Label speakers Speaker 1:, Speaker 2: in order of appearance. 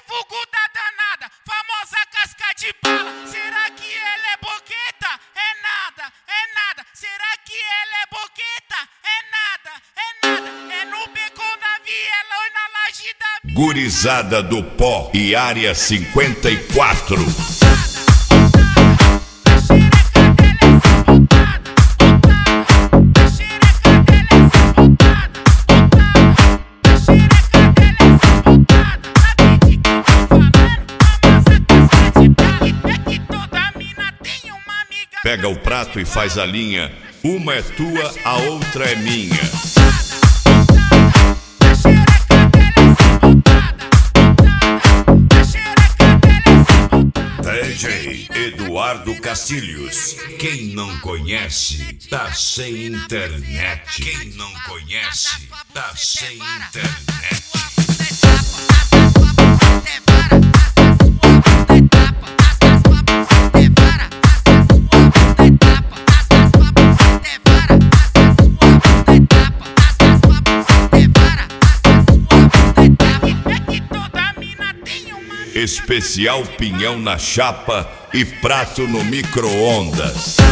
Speaker 1: vulgo da danada, famosa casca de bala. Será que ela é boqueta? É nada, é nada. Será que ela é boqueta? É nada, é nada. É no beco da viela ou na laje da minha.
Speaker 2: Gurizada do Pó e Área 54. Pega o prato e faz a linha. Uma é tua, a outra é minha. DJ Eduardo Castilhos. Quem não conhece, tá sem internet. Quem não conhece, tá sem internet. Especial pinhão na chapa e prato no micro-ondas.